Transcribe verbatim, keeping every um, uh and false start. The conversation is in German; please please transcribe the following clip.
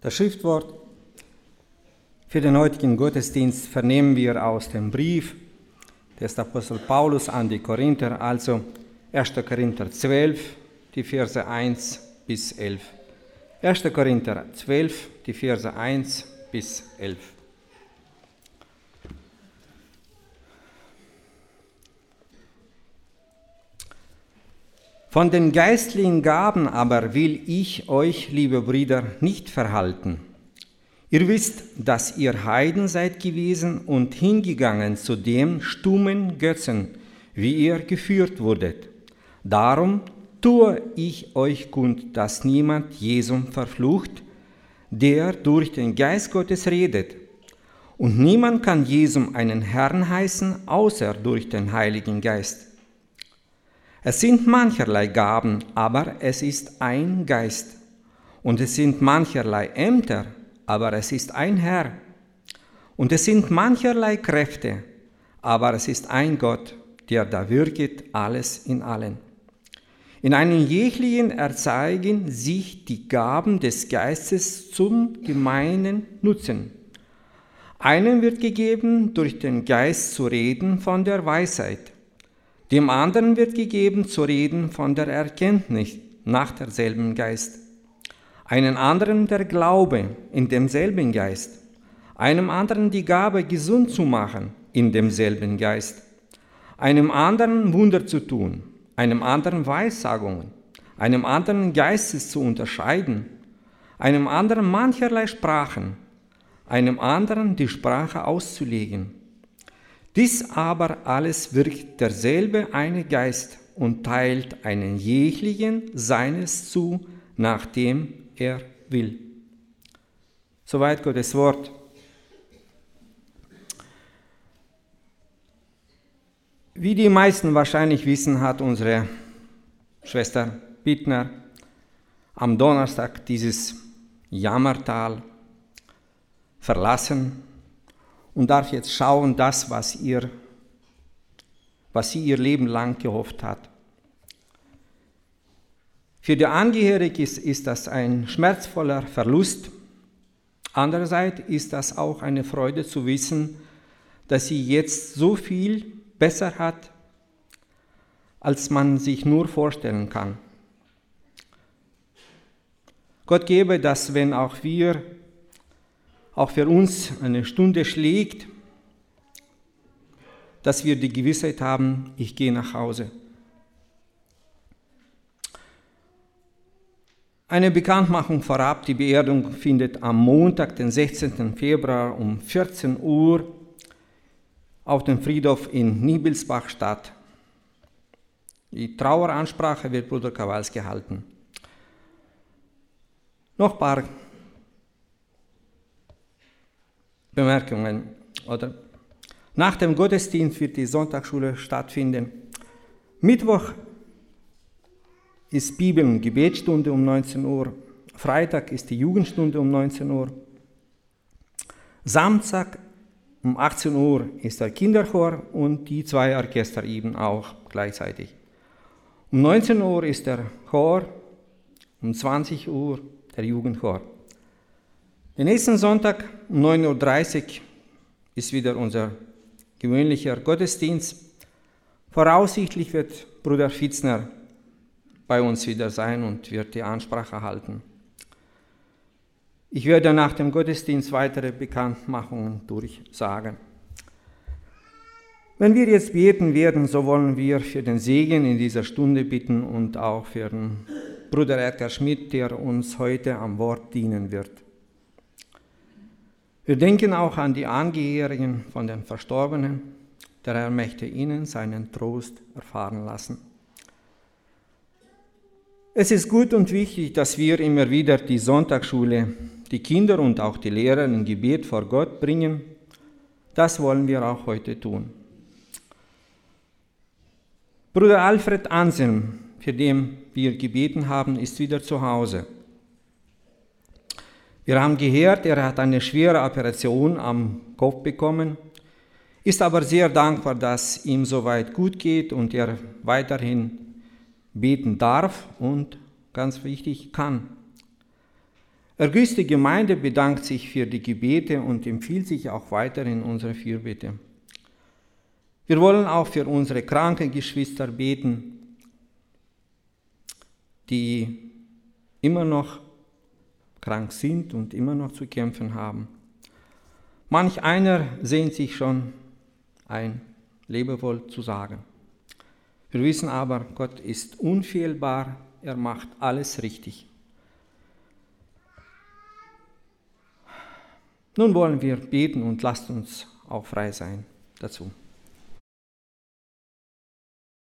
Das Schriftwort für den heutigen Gottesdienst vernehmen wir aus dem Brief des Apostel Paulus an die Korinther, also erster Korinther zwölf, die Verse eins bis elf. erster Korinther zwölf, die Verse eins bis elf. Von den geistlichen Gaben aber will ich euch, liebe Brüder, nicht verhalten. Ihr wisst, dass ihr Heiden seid gewesen und hingegangen zu dem stummen Götzen, wie ihr geführt wurdet. Darum tue ich euch kund, dass niemand Jesum verflucht, der durch den Geist Gottes redet. Und niemand kann Jesum einen Herrn heißen, außer durch den Heiligen Geist. Es sind mancherlei Gaben, aber es ist ein Geist. Und es sind mancherlei Ämter, aber es ist ein Herr. Und es sind mancherlei Kräfte, aber es ist ein Gott, der da wirket alles in allen. In einem jeglichen erzeigen sich die Gaben des Geistes zum gemeinen Nutzen. Einem wird gegeben, durch den Geist zu reden von der Weisheit. Dem anderen wird gegeben, zu reden von der Erkenntnis nach derselben Geist. Einen anderen der Glaube in demselben Geist. Einem anderen die Gabe, gesund zu machen in demselben Geist. Einem anderen Wunder zu tun. Einem anderen Weissagungen. Einem anderen Geistes zu unterscheiden. Einem anderen mancherlei Sprachen. Einem anderen die Sprache auszulegen. Dies aber alles wirkt derselbe eine Geist und teilt einen jeglichen seines zu, nachdem er will. Soweit Gottes Wort. Wie die meisten wahrscheinlich wissen, hat unsere Schwester Bittner am Donnerstag dieses Jammertal verlassen und darf jetzt schauen, das, was, ihr, was sie ihr Leben lang gehofft hat. Für die Angehörigen ist, ist das ein schmerzvoller Verlust. Andererseits ist das auch eine Freude zu wissen, dass sie jetzt so viel besser hat, als man sich nur vorstellen kann. Gott gebe, dass wenn auch wir auch für uns eine Stunde schlägt, dass wir die Gewissheit haben, ich gehe nach Hause. Eine Bekanntmachung vorab, die Beerdigung findet am Montag, den sechzehnten Februar um vierzehn Uhr auf dem Friedhof in Niebelsbach statt. Die Traueransprache wird Bruder Kowalski halten. Noch ein paar Bemerkungen. Oder nach dem Gottesdienst wird die Sonntagsschule stattfinden. Mittwoch ist Bibel- und Gebetsstunde um neunzehn Uhr. Freitag ist die Jugendstunde um neunzehn Uhr. Samstag um achtzehn Uhr ist der Kinderchor und die zwei Orchester eben auch gleichzeitig. Um neunzehn Uhr ist der Chor, um zwanzig Uhr der Jugendchor. Den nächsten Sonntag um neun Uhr dreißig ist wieder unser gewöhnlicher Gottesdienst. Voraussichtlich wird Bruder Fitzner bei uns wieder sein und wird die Ansprache halten. Ich werde nach dem Gottesdienst weitere Bekanntmachungen durchsagen. Wenn wir jetzt beten werden, so wollen wir für den Segen in dieser Stunde bitten und auch für den Bruder Edgar Schmidt, der uns heute am Wort dienen wird. Wir denken auch an die Angehörigen von den Verstorbenen. Der Herr möchte ihnen seinen Trost erfahren lassen. Es ist gut und wichtig, dass wir immer wieder die Sonntagsschule, die Kinder und auch die Lehrer in Gebet vor Gott bringen. Das wollen wir auch heute tun. Bruder Alfred Anselm, für den wir gebeten haben, ist wieder zu Hause. Wir haben gehört, er hat eine schwere Operation am Kopf bekommen, ist aber sehr dankbar, dass ihm soweit gut geht und er weiterhin beten darf und, ganz wichtig, kann. Ergüste Gemeinde bedankt sich für die Gebete und empfiehlt sich auch weiterhin unsere Fürbitte. Wir wollen auch für unsere kranken Geschwister beten, die immer noch krank sind und immer noch zu kämpfen haben. Manch einer sehnt sich schon ein Lebewohl zu sagen. Wir wissen aber, Gott ist unfehlbar, er macht alles richtig. Nun wollen wir beten und lasst uns auch frei sein dazu.